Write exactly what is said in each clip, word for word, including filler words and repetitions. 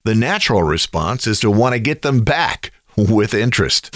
The natural response is to want to get them back with interest.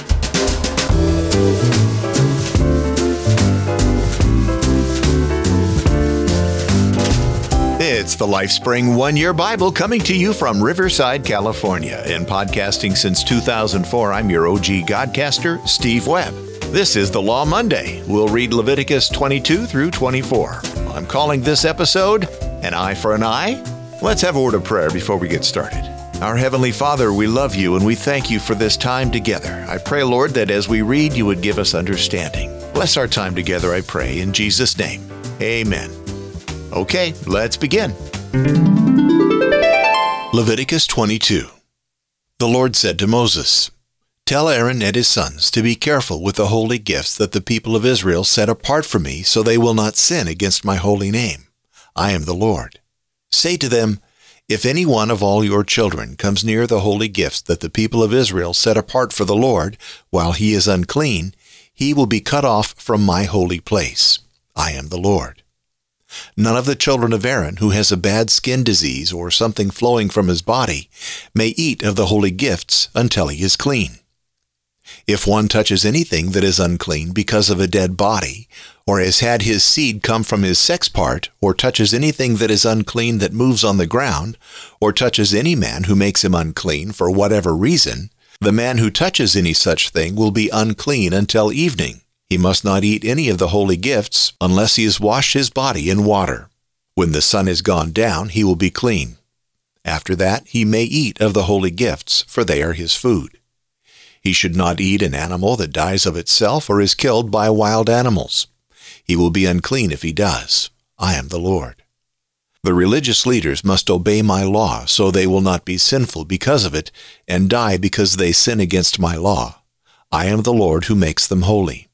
It's the LifeSpring One-Year Bible coming to you from Riverside, California. In podcasting since two thousand four, I'm your O G Godcaster, Steve Webb. This is the Law Monday. We'll read Leviticus twenty-two through twenty-four. I'm calling this episode, An Eye for an Eye. Let's have a word of prayer before we get started. Our Heavenly Father, we love you and we thank you for this time together. I pray, Lord, that as we read, you would give us understanding. Bless our time together, I pray, in Jesus' name. Amen. Okay, let's begin. Leviticus twenty-two. The Lord said to Moses, "Tell Aaron and his sons to be careful with the holy gifts that the people of Israel set apart for me, so they will not sin against my holy name. I am the Lord. Say to them, if any one of all your children comes near the holy gifts that the people of Israel set apart for the Lord, while he is unclean, he will be cut off from my holy place. I am the Lord. None of the children of Aaron who has a bad skin disease or something flowing from his body may eat of the holy gifts until he is clean. If one touches anything that is unclean because of a dead body, or has had his seed come from his sex part, or touches anything that is unclean that moves on the ground, or touches any man who makes him unclean for whatever reason, the man who touches any such thing will be unclean until evening. He must not eat any of the holy gifts unless he has washed his body in water. When the sun is gone down, he will be clean. After that, he may eat of the holy gifts, for they are his food. He should not eat an animal that dies of itself or is killed by wild animals. He will be unclean if he does. I am the Lord. The religious leaders must obey my law, so they will not be sinful because of it and die because they sin against my law. I am the Lord who makes them holy.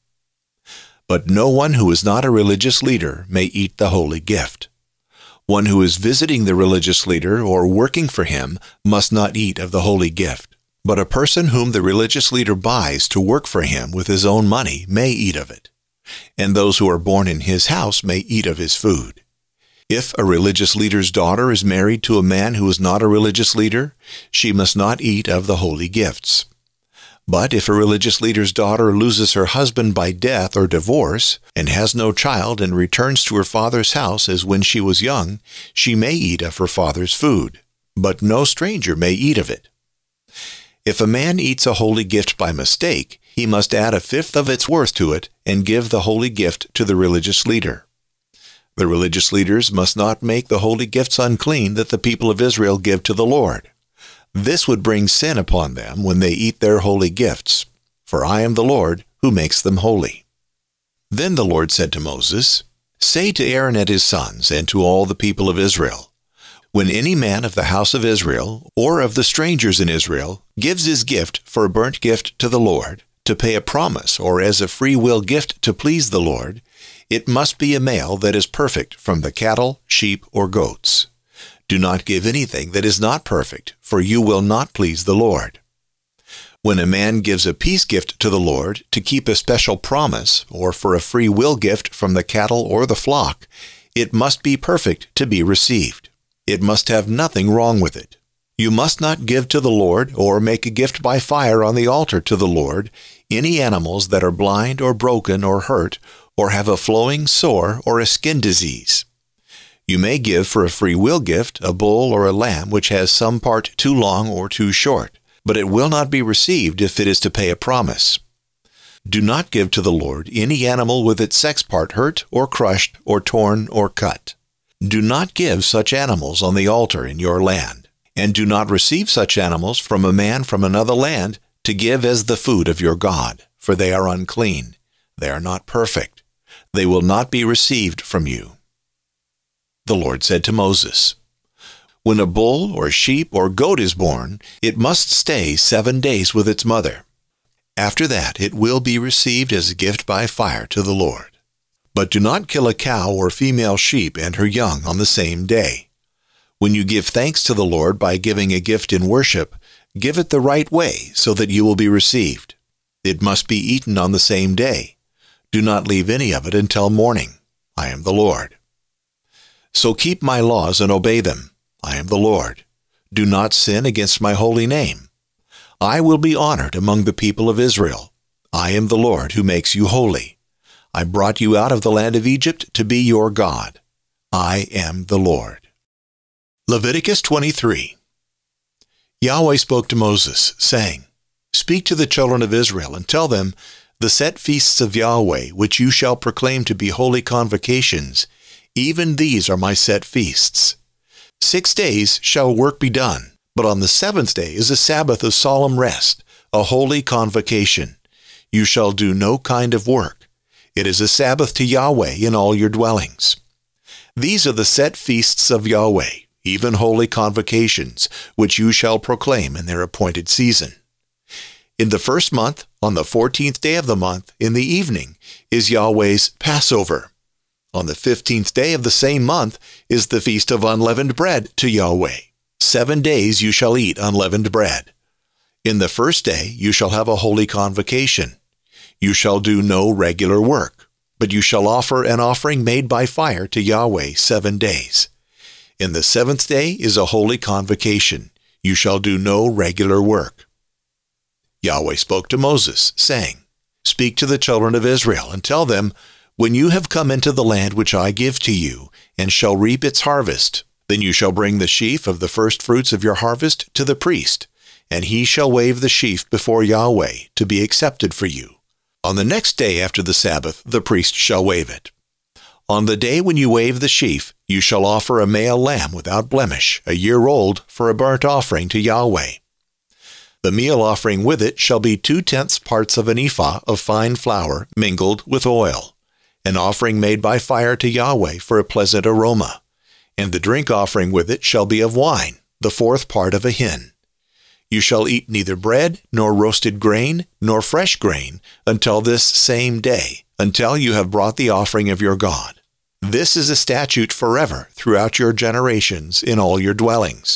But no one who is not a religious leader may eat the holy gift. One who is visiting the religious leader or working for him must not eat of the holy gift. But a person whom the religious leader buys to work for him with his own money may eat of it. And those who are born in his house may eat of his food. If a religious leader's daughter is married to a man who is not a religious leader, she must not eat of the holy gifts. But if a religious leader's daughter loses her husband by death or divorce, and has no child and returns to her father's house as when she was young, she may eat of her father's food, but no stranger may eat of it. If a man eats a holy gift by mistake, he must add a fifth of its worth to it and give the holy gift to the religious leader. The religious leaders must not make the holy gifts unclean that the people of Israel give to the Lord. This would bring sin upon them when they eat their holy gifts, for I am the Lord who makes them holy. Then the Lord said to Moses, "Say to Aaron and his sons and to all the people of Israel, when any man of the house of Israel or of the strangers in Israel gives his gift for a burnt gift to the Lord, to pay a promise or as a free will gift to please the Lord, it must be a male that is perfect from the cattle, sheep, or goats. Do not give anything that is not perfect, for you will not please the Lord. When a man gives a peace gift to the Lord to keep a special promise, or for a free will gift from the cattle or the flock, it must be perfect to be received. It must have nothing wrong with it. You must not give to the Lord, or make a gift by fire on the altar to the Lord, any animals that are blind or broken or hurt, or have a flowing sore or a skin disease. You may give for a free will gift a bull or a lamb which has some part too long or too short, but it will not be received if it is to pay a promise. Do not give to the Lord any animal with its sex part hurt or crushed or torn or cut. Do not give such animals on the altar in your land, and do not receive such animals from a man from another land to give as the food of your God, for they are unclean. They are not perfect. They will not be received from you." The Lord said to Moses, "When a bull or sheep or goat is born, it must stay seven days with its mother. After that it will be received as a gift by fire to the Lord. But do not kill a cow or female sheep and her young on the same day. When you give thanks to the Lord by giving a gift in worship, give it the right way so that you will be received. It must be eaten on the same day. Do not leave any of it until morning. I am the Lord. So keep my laws and obey them. I am the Lord. Do not sin against my holy name. I will be honored among the people of Israel. I am the Lord who makes you holy. I brought you out of the land of Egypt to be your God. I am the Lord. Leviticus twenty-three. Yahweh spoke to Moses, saying, Speak to the children of Israel, and tell them, The set feasts of Yahweh, which you shall proclaim to be holy convocations, even these are my set feasts. Six days shall work be done, but on the seventh day is a Sabbath of solemn rest, a holy convocation. You shall do no kind of work. It is a Sabbath to Yahweh in all your dwellings. These are the set feasts of Yahweh, even holy convocations, which you shall proclaim in their appointed season. In the first month, on the fourteenth day of the month, in the evening, is Yahweh's Passover. On the fifteenth day of the same month is the feast of unleavened bread to Yahweh. Seven days you shall eat unleavened bread. In the first day you shall have a holy convocation. You shall do no regular work, but you shall offer an offering made by fire to Yahweh seven days. In the seventh day is a holy convocation. You shall do no regular work. Yahweh spoke to Moses, saying, Speak to the children of Israel, and tell them, When you have come into the land which I give to you, and shall reap its harvest, then you shall bring the sheaf of the first fruits of your harvest to the priest, and he shall wave the sheaf before Yahweh, to be accepted for you. On the next day after the Sabbath, the priest shall wave it. On the day when you wave the sheaf, you shall offer a male lamb without blemish, a year old, for a burnt offering to Yahweh. The meal offering with it shall be two-tenths parts of an ephah of fine flour mingled with oil, an offering made by fire to Yahweh for a pleasant aroma. And the drink offering with it shall be of wine, the fourth part of a hin. You shall eat neither bread, nor roasted grain, nor fresh grain, until this same day, until you have brought the offering of your God. This is a statute forever throughout your generations in all your dwellings.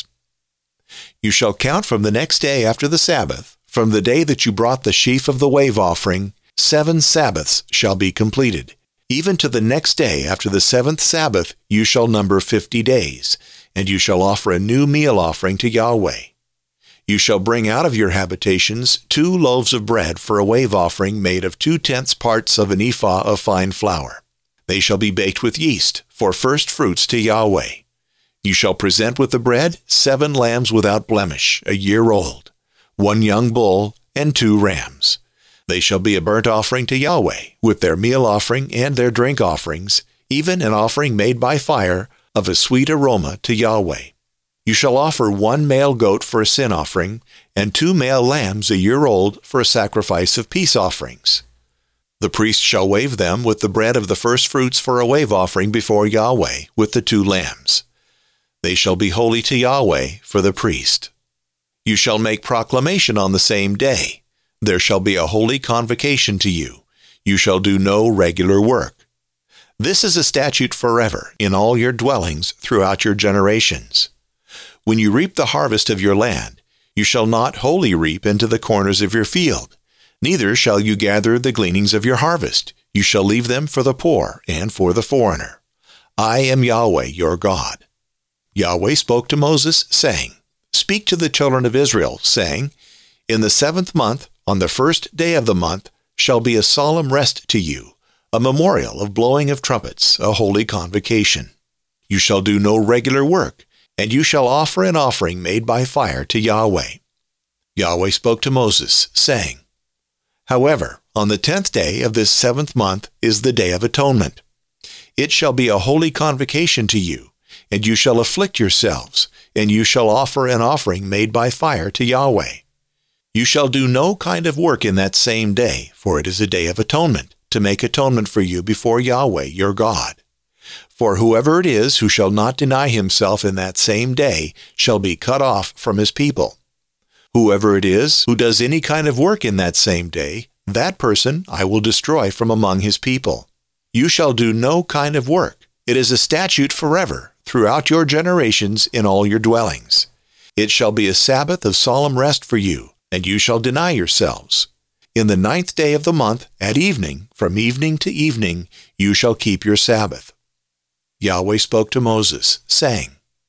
You shall count from the next day after the Sabbath, from the day that you brought the sheaf of the wave offering, seven Sabbaths shall be completed. Even to the next day after the seventh Sabbath you shall number fifty days, and you shall offer a new meal offering to Yahweh. You shall bring out of your habitations two loaves of bread for a wave offering made of two-tenths parts of an ephah of fine flour. They shall be baked with yeast, for first fruits to Yahweh. You shall present with the bread seven lambs without blemish, a year old, one young bull, and two rams. They shall be a burnt offering to Yahweh, with their meal offering and their drink offerings, even an offering made by fire of a sweet aroma to Yahweh. You shall offer one male goat for a sin offering, and two male lambs a year old for a sacrifice of peace offerings. The priest shall wave them with the bread of the first fruits for a wave offering before Yahweh, with the two lambs. They shall be holy to Yahweh for the priest. You shall make proclamation on the same day. There shall be a holy convocation to you. You shall do no regular work. This is a statute forever in all your dwellings throughout your generations. When you reap the harvest of your land, you shall not wholly reap into the corners of your field. Neither shall you gather the gleanings of your harvest. You shall leave them for the poor and for the foreigner. I am Yahweh your God. Yahweh spoke to Moses, saying, Speak to the children of Israel, saying, In the seventh month, on the first day of the month, shall be a solemn rest to you, a memorial of blowing of trumpets, a holy convocation. You shall do no regular work, and you shall offer an offering made by fire to Yahweh. Yahweh spoke to Moses, saying, However, on the tenth day of this seventh month is the Day of Atonement. It shall be a holy convocation to you, and you shall afflict yourselves, and you shall offer an offering made by fire to Yahweh. You shall do no kind of work in that same day, for it is a day of atonement, to make atonement for you before Yahweh your God. For whoever it is who shall not deny himself in that same day shall be cut off from his people. Whoever it is who does any kind of work in that same day, that person I will destroy from among his people. You shall do no kind of work. It is a statute forever, throughout your generations in all your dwellings. It shall be a Sabbath of solemn rest for you, and you shall deny yourselves. In the ninth day of the month, at evening, from evening to evening, you shall keep your Sabbath. Yahweh spoke to Moses, saying,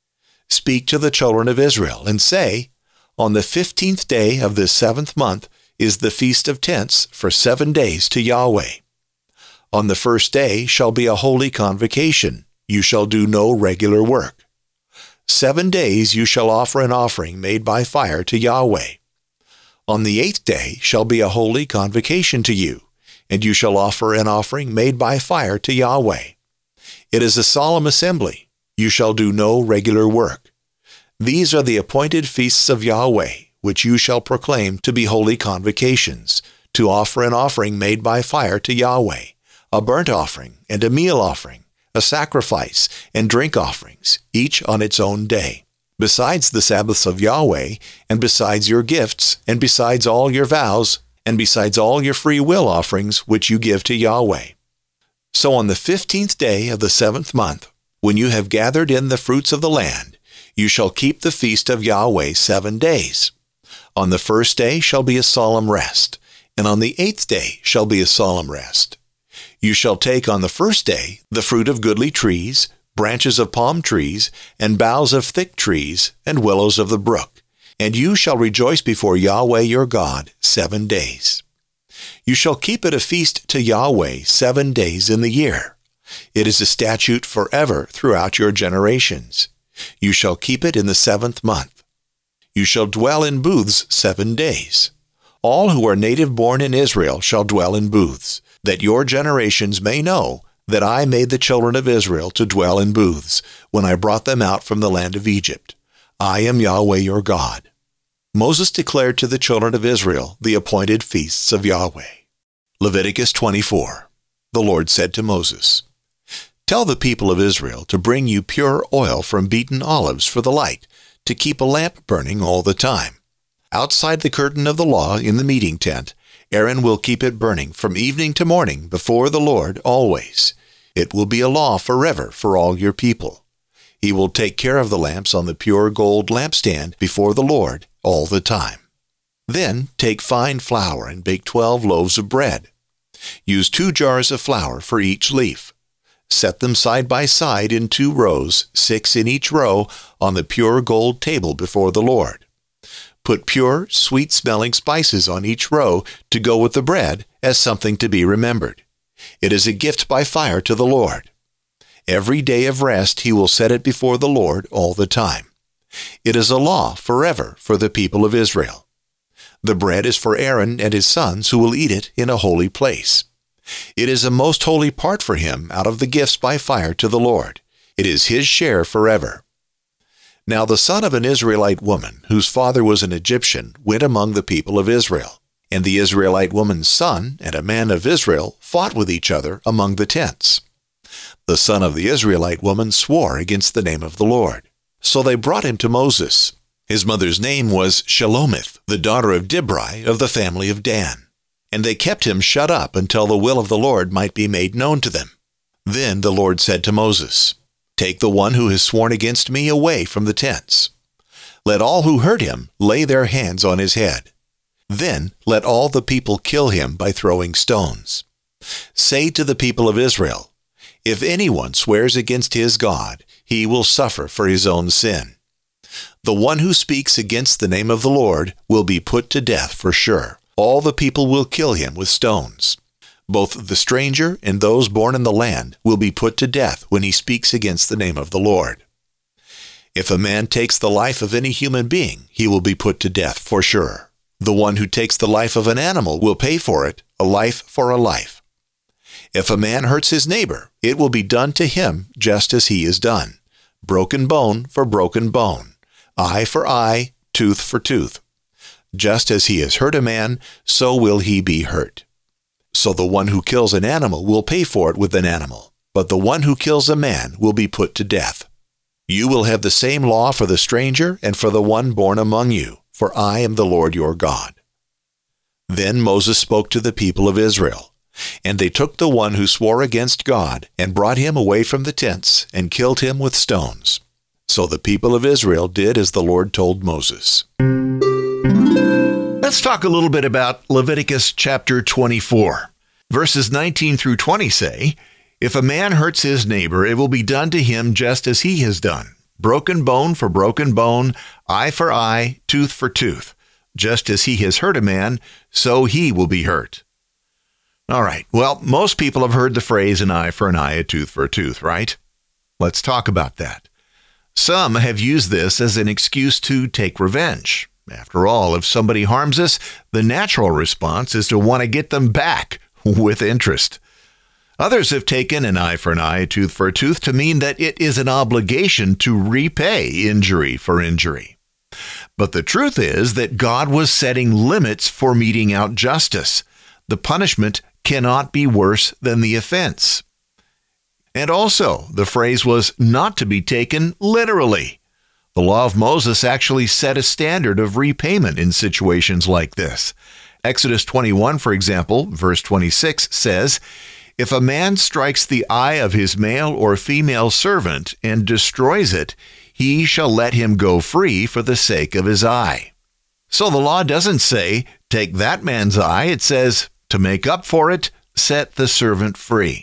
Speak to the children of Israel, and say, On the fifteenth day of this seventh month is the Feast of Tents for seven days to Yahweh. On the first day shall be a holy convocation. You shall do no regular work. Seven days you shall offer an offering made by fire to Yahweh. On the eighth day shall be a holy convocation to you, and you shall offer an offering made by fire to Yahweh. It is a solemn assembly. You shall do no regular work. These are the appointed feasts of Yahweh, which you shall proclaim to be holy convocations, to offer an offering made by fire to Yahweh, a burnt offering and a meal offering, a sacrifice and drink offerings, each on its own day, besides the Sabbaths of Yahweh, and besides your gifts, and besides all your vows, and besides all your free will offerings which you give to Yahweh. So on the fifteenth day of the seventh month, when you have gathered in the fruits of the land, you shall keep the feast of Yahweh seven days. On the first day shall be a solemn rest, and on the eighth day shall be a solemn rest. You shall take on the first day the fruit of goodly trees, branches of palm trees, and boughs of thick trees, and willows of the brook, and you shall rejoice before Yahweh your God seven days. You shall keep it a feast to Yahweh seven days in the year. It is a statute forever throughout your generations. You shall keep it in the seventh month. You shall dwell in booths seven days. All who are native-born in Israel shall dwell in booths, that your generations may know that I made the children of Israel to dwell in booths when I brought them out from the land of Egypt. I am Yahweh your God. Moses declared to the children of Israel the appointed feasts of Yahweh. Leviticus twenty-four. The Lord said to Moses, Tell the people of Israel to bring you pure oil from beaten olives for the light, to keep a lamp burning all the time. Outside the curtain of the law in the meeting tent, Aaron will keep it burning from evening to morning before the Lord always. It will be a law forever for all your people. He will take care of the lamps on the pure gold lampstand before the Lord all the time. Then take fine flour and bake twelve loaves of bread. Use two jars of flour for each leaf. Set them side by side in two rows, six in each row, on the pure gold table before the Lord. Put pure, sweet-smelling spices on each row to go with the bread as something to be remembered. It is a gift by fire to the Lord. Every day of rest he will set it before the Lord all the time. It is a law forever for the people of Israel. The bread is for Aaron and his sons who will eat it in a holy place. It is a most holy part for him out of the gifts by fire to the Lord. It is his share forever. Now the son of an Israelite woman, whose father was an Egyptian, went among the people of Israel. And the Israelite woman's son and a man of Israel fought with each other among the tents. The son of the Israelite woman swore against the name of the Lord. So they brought him to Moses. His mother's name was Shelomith, the daughter of Dibri of the family of Dan. And they kept him shut up until the will of the Lord might be made known to them. Then the Lord said to Moses, Take the one who has sworn against me away from the tents. Let all who heard him lay their hands on his head. Then let all the people kill him by throwing stones. Say to the people of Israel, If anyone swears against his God, he will suffer for his own sin. The one who speaks against the name of the Lord will be put to death for sure. All the people will kill him with stones. Both the stranger and those born in the land will be put to death when he speaks against the name of the Lord. If a man takes the life of any human being, he will be put to death for sure. The one who takes the life of an animal will pay for it, a life for a life. If a man hurts his neighbor, it will be done to him just as he is done. Broken bone for broken bone, eye for eye, tooth for tooth. Just as he has hurt a man, so will he be hurt. So the one who kills an animal will pay for it with an animal, but the one who kills a man will be put to death. You will have the same law for the stranger and for the one born among you, for I am the Lord your God. Then Moses spoke to the people of Israel, and they took the one who swore against God and brought him away from the tents and killed him with stones. So the people of Israel did as the Lord told Moses. Let's talk a little bit about Leviticus chapter twenty-four. Verses nineteen through twenty say, If a man hurts his neighbor, it will be done to him just as he has done. broken bone for broken bone, eye for eye, tooth for tooth. Just as he has hurt a man, so he will be hurt. All right, well, most people have heard the phrase an eye for an eye, a tooth for a tooth, right? Let's talk about that. Some have used this as an excuse to take revenge. After all, if somebody harms us, the natural response is to want to get them back with interest. Others have taken an eye for an eye, a tooth for a tooth to mean that it is an obligation to repay injury for injury. But the truth is that God was setting limits for meting out justice. The punishment cannot be worse than the offense. And also, the phrase was not to be taken literally. The law of Moses actually set a standard of repayment in situations like this. Exodus twenty-one, for example, verse twenty-six says, "If a man strikes the eye of his male or female servant and destroys it, he shall let him go free for the sake of his eye." So the law doesn't say, take that man's eye. It says, to make up for it, set the servant free.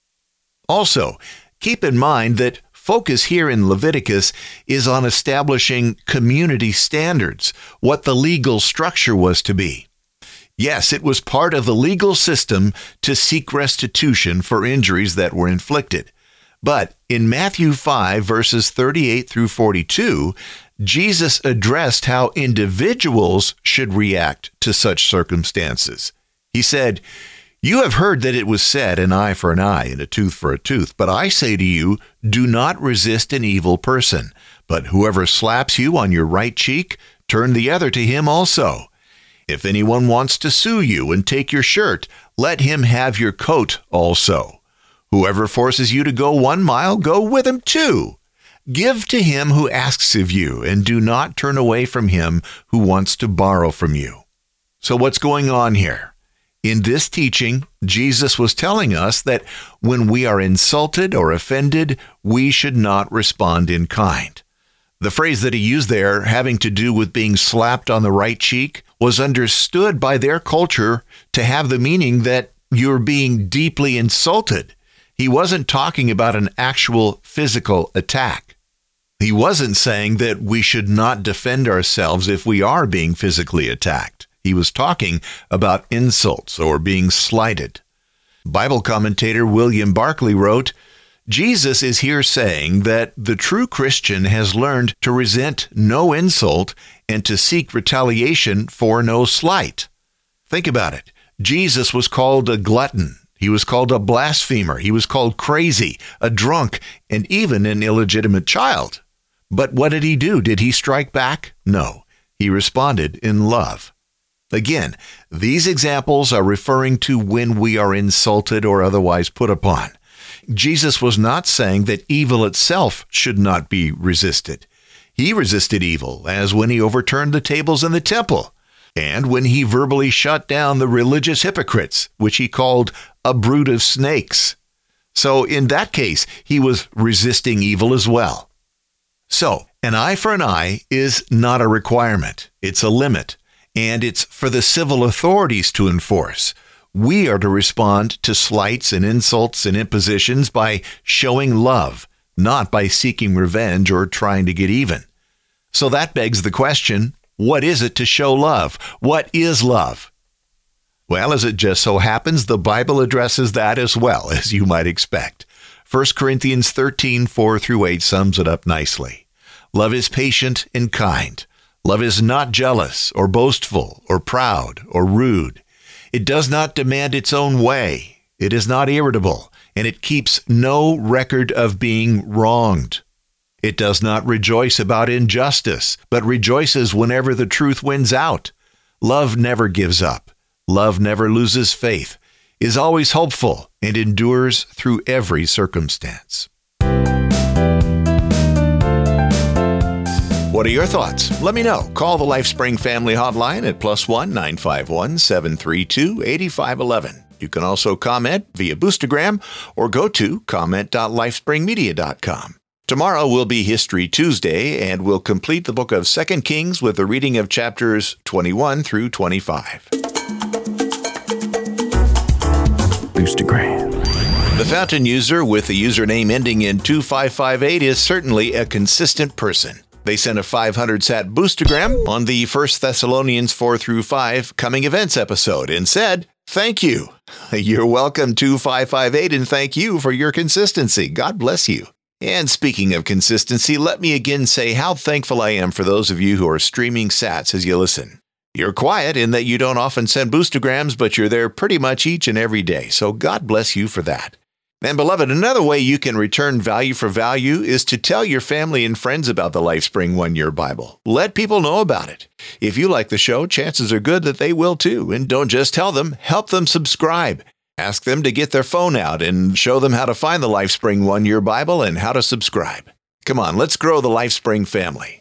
Also, keep in mind that focus here in Leviticus is on establishing community standards, what the legal structure was to be. Yes, it was part of the legal system to seek restitution for injuries that were inflicted. But in Matthew five, verses thirty-eight through forty-two, Jesus addressed how individuals should react to such circumstances. He said, "You have heard that it was said, an eye for an eye and a tooth for a tooth. But I say to you, do not resist an evil person. But whoever slaps you on your right cheek, turn the other to him also. If anyone wants to sue you and take your shirt, let him have your coat also. Whoever forces you to go one mile, go with him two. Give to him who asks of you, and do not turn away from him who wants to borrow from you." So what's going on here? In this teaching, Jesus was telling us that when we are insulted or offended, we should not respond in kind. The phrase that he used there, having to do with being slapped on the right cheek, was understood by their culture to have the meaning that you're being deeply insulted. He wasn't talking about an actual physical attack. He wasn't saying that we should not defend ourselves if we are being physically attacked. He was talking about insults or being slighted. Bible commentator William Barclay wrote, "Jesus is here saying that the true Christian has learned to resent no insult and to seek retaliation for no slight." Think about it. Jesus was called a glutton. He was called a blasphemer. He was called crazy, a drunk, and even an illegitimate child. But what did he do? Did he strike back? No. He responded in love. Again, these examples are referring to when we are insulted or otherwise put upon. Jesus was not saying that evil itself should not be resisted. He resisted evil, as when he overturned the tables in the temple, and when he verbally shut down the religious hypocrites, which he called a brood of snakes. So in that case, he was resisting evil as well. So, an eye for an eye is not a requirement. It's a limit, and it's for the civil authorities to enforce. We are to respond to slights and insults and impositions by showing love, not by seeking revenge or trying to get even. So that begs the question, what is it to show love? What is love? Well, as it just so happens, the Bible addresses that as well, as you might expect. First Corinthians thirteen, four through eight sums it up nicely. Love is patient and kind. Love is not jealous or boastful or proud or rude. It does not demand its own way. It is not irritable, and it keeps no record of being wronged. It does not rejoice about injustice, but rejoices whenever the truth wins out. Love never gives up. Love never loses faith, is always hopeful, and endures through every circumstance. What are your thoughts? Let me know. Call the LifeSpring Family Hotline at plus one nine five one, seven three two, eight five one one. You can also comment via Boostagram or go to comment dot lifespring media dot com. Tomorrow will be History Tuesday, and we'll complete the book of Second Kings with a reading of chapters twenty-one through twenty-five. Boostagram. The Fountain user with the username ending in two five five eight is certainly a consistent person. They sent a five hundred sat boostergram on the First Thessalonians four through five coming events episode and said, "Thank you." You're welcome, two five five eight, and thank you for your consistency. God bless you. And speaking of consistency, let me again say how thankful I am for those of you who are streaming sats as you listen. You're quiet in that you don't often send boostergrams, but you're there pretty much each and every day, so God bless you for that. And beloved, another way you can return value for value is to tell your family and friends about the LifeSpring One-Year Bible. Let people know about it. If you like the show, chances are good that they will too. And don't just tell them, help them subscribe. Ask them to get their phone out and show them how to find the LifeSpring One-Year Bible and how to subscribe. Come on, let's grow the LifeSpring family.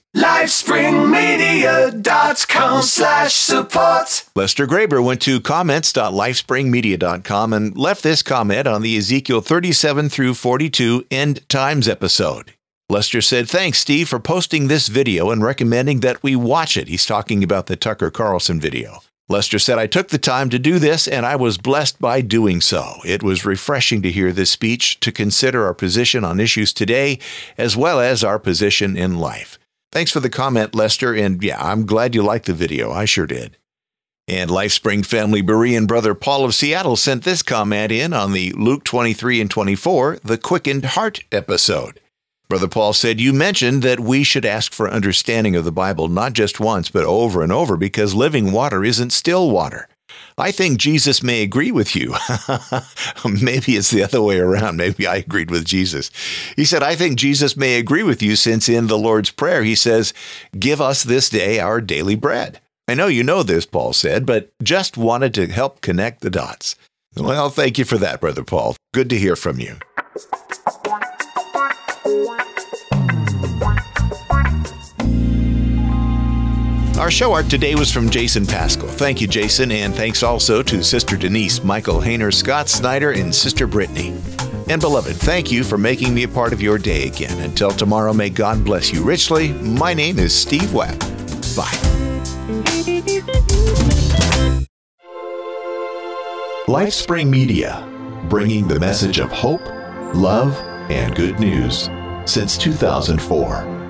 LifespringMedia.com slash support. Lester Graber went to comments dot lifespring media dot com and left this comment on the Ezekiel thirty-seven through forty-two End Times episode. Lester said, "Thanks, Steve, for posting this video and recommending that we watch it." He's talking about the Tucker Carlson video. Lester said, "I took the time to do this, and I was blessed by doing so. It was refreshing to hear this speech, to consider our position on issues today, as well as our position in life." Thanks for the comment, Lester, and yeah, I'm glad you liked the video. I sure did. And LifeSpring family Berean brother Paul of Seattle sent this comment in on the Luke twenty-three and twenty-four, the Quickened Heart episode. Brother Paul said, "You mentioned that we should ask for understanding of the Bible not just once, but over and over, because living water isn't still water. I think Jesus may agree with you." Maybe it's the other way around. Maybe I agreed with Jesus. He said, "I think Jesus may agree with you, since in the Lord's Prayer he says, 'Give us this day our daily bread.'" I know you know this, Paul said, but just wanted to help connect the dots. Well, thank you for that, Brother Paul. Good to hear from you. Our show art today was from Jason Pascal. Thank you, Jason, and thanks also to Sister Denise, Michael Hayner, Scott Snyder, and Sister Brittany. And beloved, thank you for making me a part of your day again. Until tomorrow, may God bless you richly. My name is Steve Webb. Bye. LifeSpring Media, bringing the message of hope, love, and good news since two thousand four.